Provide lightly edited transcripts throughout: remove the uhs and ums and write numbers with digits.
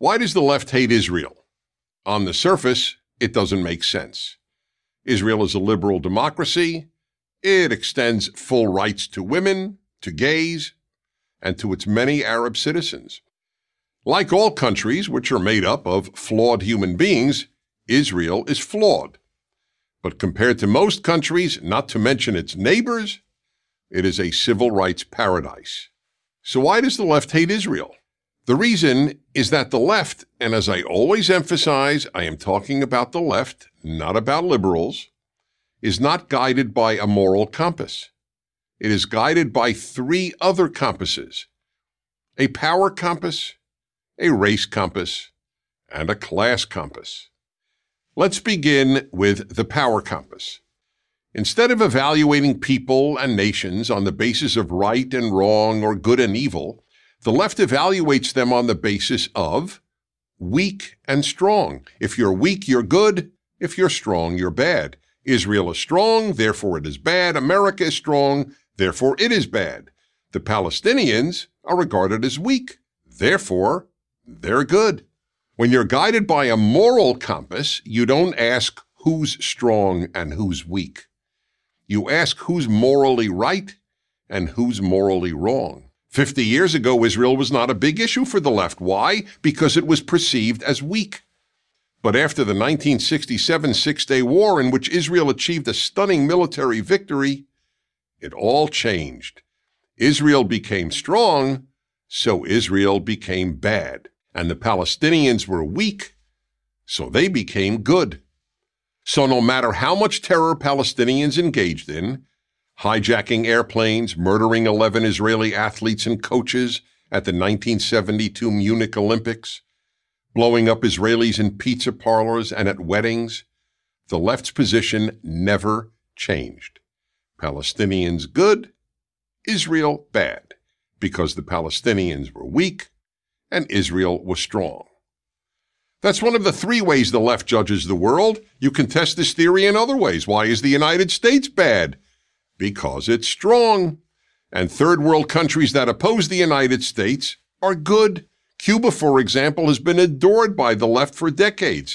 Why does the left hate Israel? On the surface, it doesn't make sense. Israel is a liberal democracy. It extends full rights to women, to gays, and to its many Arab citizens. Like all countries which are made up of flawed human beings, Israel is flawed. But compared to most countries, not to mention its neighbors, it is a civil rights paradise. So why does the left hate Israel? The reason is that the left, and as I always emphasize, I am talking about the left, not about liberals, is not guided by a moral compass. It is guided by three other compasses: a power compass, a race compass, and a class compass. Let's begin with the power compass. Instead of evaluating people and nations on the basis of right and wrong or good and evil, the left evaluates them on the basis of weak and strong. If you're weak, you're good. If you're strong, you're bad. Israel is strong, therefore it is bad. America is strong, therefore it is bad. The Palestinians are regarded as weak, therefore they're good. When you're guided by a moral compass, you don't ask who's strong and who's weak. You ask who's morally right and who's morally wrong. 50 years ago, Israel was not a big issue for the left. Why? Because it was perceived as weak. But after the 1967 Six-Day War, in which Israel achieved a stunning military victory, it all changed. Israel became strong, so Israel became bad. And the Palestinians were weak, so they became good. So no matter how much terror Palestinians engaged in, hijacking airplanes, murdering 11 Israeli athletes and coaches at the 1972 Munich Olympics, blowing up Israelis in pizza parlors and at weddings, the left's position never changed. Palestinians good, Israel bad, because the Palestinians were weak and Israel was strong. That's one of the three ways the left judges the world. You can test this theory in other ways. Why is the United States bad? Because it's strong. And third world countries that oppose the United States are good. Cuba, for example, has been adored by the left for decades.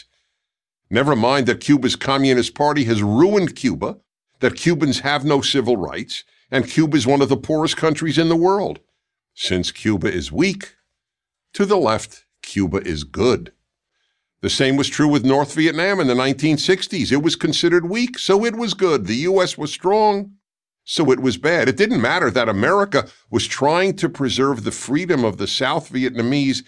Never mind that Cuba's Communist Party has ruined Cuba, that Cubans have no civil rights, and Cuba is one of the poorest countries in the world. Since Cuba is weak, to the left, Cuba is good. The same was true with North Vietnam in the 1960s. It was considered weak, so it was good. The U.S. was strong, so it was bad. It didn't matter that America was trying to preserve the freedom of the South Vietnamese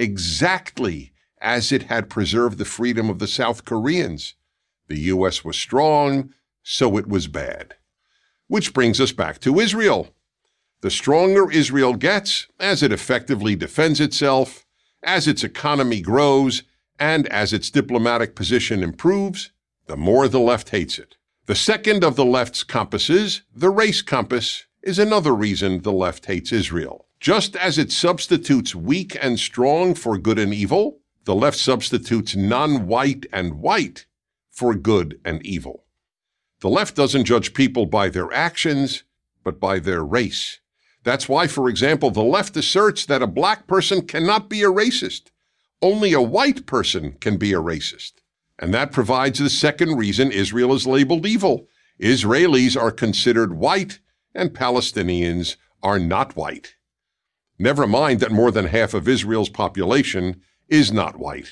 exactly as it had preserved the freedom of the South Koreans. The U.S. was strong, so it was bad. Which brings us back to Israel. The stronger Israel gets, as it effectively defends itself, as its economy grows, and as its diplomatic position improves, the more the left hates it. The second of the left's compasses, the race compass, is another reason the left hates Israel. Just as it substitutes weak and strong for good and evil, the left substitutes non-white and white for good and evil. The left doesn't judge people by their actions, but by their race. That's why, for example, the left asserts that a black person cannot be a racist. Only a white person can be a racist. And that provides the second reason Israel is labeled evil. Israelis are considered white and Palestinians are not white. Never mind that more than half of Israel's population is not white.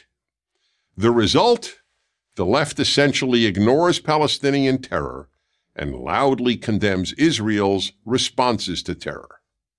The result? The left essentially ignores Palestinian terror and loudly condemns Israel's responses to terror.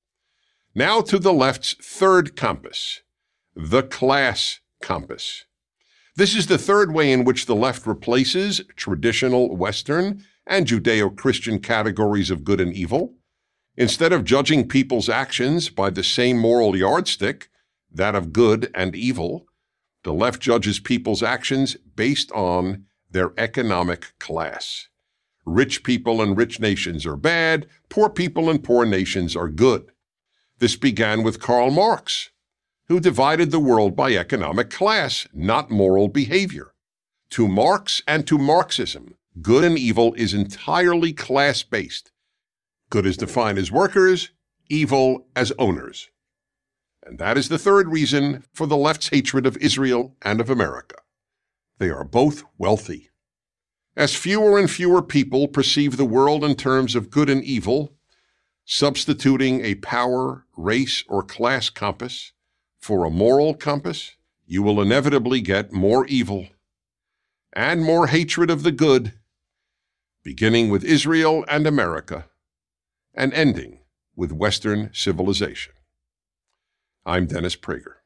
Now to the left's third compass, the class compass. This is the third way in which the left replaces traditional Western and Judeo-Christian categories of good and evil. Instead of judging people's actions by the same moral yardstick, that of good and evil, the left judges people's actions based on their economic class. Rich people in rich nations are bad, poor people in poor nations are good. This began with Karl Marx, who divided the world by economic class, not moral behavior. To Marx and to Marxism, good and evil is entirely class-based. Good is defined as workers, evil as owners. And that is the third reason for the left's hatred of Israel and of America. They are both wealthy. As fewer and fewer people perceive the world in terms of good and evil, substituting a power, race, or class compass for a moral compass, you will inevitably get more evil and more hatred of the good, beginning with Israel and America and ending with Western civilization. I'm Dennis Prager.